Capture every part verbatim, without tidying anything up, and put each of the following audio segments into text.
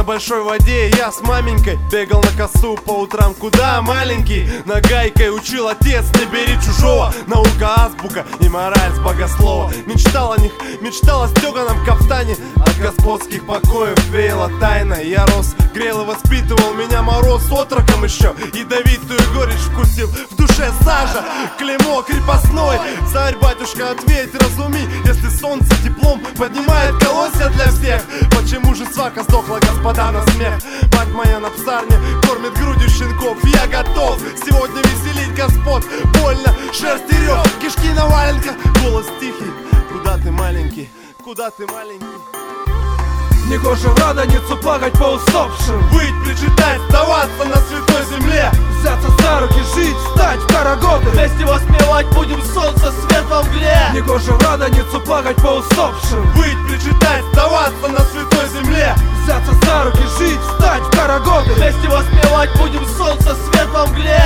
большой воде я с маменькой бегал на косу по утрам, куда маленький нагайкой учил отец: не бери чужого. Наука, азбука и мораль с богослова. Мечтал о них, мечтал о стеганом кафтане. От господских покоев веяла тайна. Я рос, грел и воспитывал меня мороз. Отроком еще ядовитую горечь вкусил. В душе сажа, клеймо крепостной. Царь, батюшка, ответь, разуми, если солнце теплом поднимает колосья для всех, почему же свака сдохла, господа, на смех? Мать моя на псарне кормит грудью щенков. Я готов сегодня веселить господ. Больно, шерсть и рев, кишки на валенках. Голос тихий: куда ты, маленький, куда ты, маленький? Негоже в радоницу плакать по усопшим, выть, причитать, сдаваться на святой земле, взяться за руки, жить, встать в карагоды, вместе воспевать будем солнце, свет во мгле. Негоже в радоницу плакать по усопшим, выть, причитать, сдаваться на святой земле, взяться за руки, жить, встать в карагоды, вместе воспевать будем солнце, свет во мгле.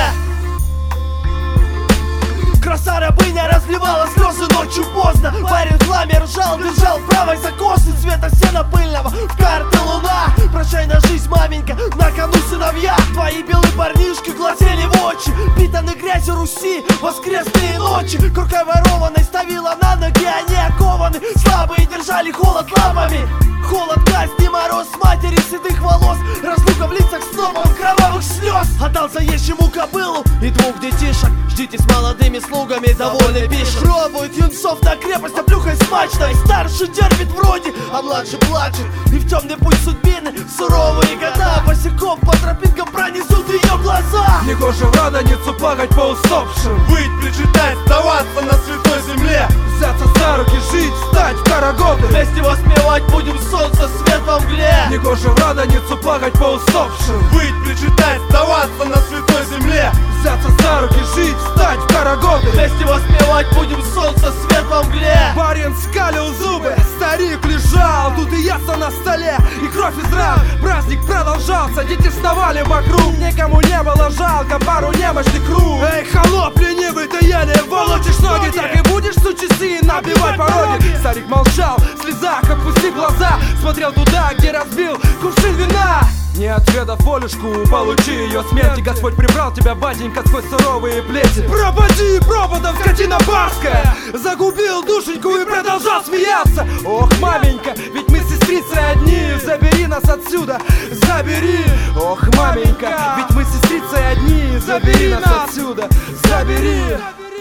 Краса рабыня разливала слезы ночью поздно. Парень в хламе ржал, держал правой за косы цвета сена пыльного. В карты луна, прощай на жизнь, маменька, на кону сыновья. Твои белые парнишки глазели в очи, питаны грязью Руси, воскресные ночи. Куркой ворованной ставила на ноги, они окованы, слабые держали холод лапами. Холод, казни, мороз матери седых волос, разлука в лицах снова кровавых слез. Отдал заезжему кобылу и двух детишек, ждите с молодыми слугами, довольный пишет. Пробует юнцов на крепость, а плюхой смачной. Старший терпит вроде, а младший плачет. И в темный путь судьбины суровые года босиком по тропинкам пронесут ее глаза. Негоже в радоницу плакать по усопшим, выть, причитать, сдаваться на святой земле, взяться за руки, жить, встать в карагоды, вместе воспевать будем солнце, свет во мгле. Негоже в радоницу плакать по усопшим, выть, причитать, сдаваться на святой земле, взяться за руки, жить, встать в карагоды, вместе воспевать будем солнце, свет во мгле. Барин скалил зубы, старик лежал, тут и ясно на столе, и кровь из ран. Праздник продолжался, дети вставали вокруг, никому не было жалко пару немощных рук. Эй, холоп ленивый, ты еле волочишь ноги, так и будешь суть часы и набивать пороги. Старик молчал, в слезах опустив глаза, смотрел туда, где разбил кувшин вина. Не отведав волюшку, получи ее смерти. Господь прибрал тебя, батенька, сквозь суровые плети. Пропади, пропадом, скотина барская, загубил душеньку и продолжал смеяться. Ох, маменька, ведь мы с сестрицей одни, забери нас отсюда, забери. Ох, маменька, ведь мы с сестрицей одни, забери нас отсюда, забери.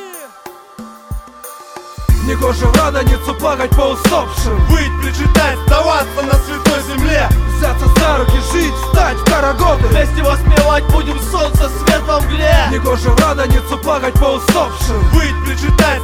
Негоже в радоницу плакать по усопшим, выть, причитать, сдаваться на святой земле, взяться за руки, жить, встать в карагоды, вместе воспевать будем солнце, свет во мгле. Негоже в радоницу плакать по усопшим, выть, причитать,